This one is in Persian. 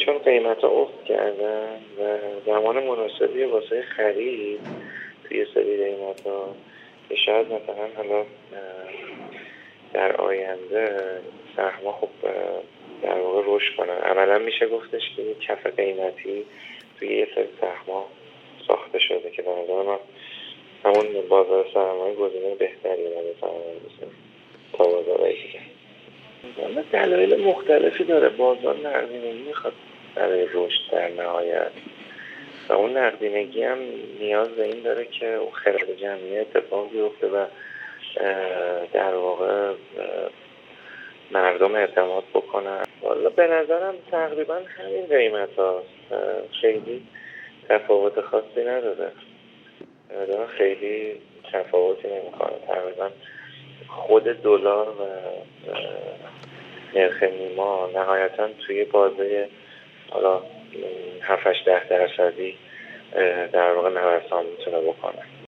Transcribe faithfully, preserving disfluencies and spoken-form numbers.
چون قیمت ها افت کردن و زمان مناسبی واسه خرید توی سری قیمت ها که شاید مثلا حالا در آینده سهم‌ها خب در واقع رشد کنن. عملا میشه گفتش که کف قیمتی توی یه سری سهم‌ها ساخته شده که به نظر من همون بازار سرمایه گزینه بهتری برای سرمایه‌گذاری تا بازارهای دیگه. مثلا دلایل مختلفی داره. بازار نقدینگی میخواد برای رشد در نهایت و اون نقدینگی هم نیاز به این داره که اون خرد جمعی اتفاق بیفته و در واقع مردم اعتماد بکنن. والا به نظرم تقریبا همین قیمت هاست، خیلی تفاوت خاصی نداره. به نظرم خیلی تفاوتی نمیکنه. تقریبا خود دلار و نرخ نیما نهایتا توی بازه حالا هفت ده درصدی در واقع نوسان میتونه بکنه.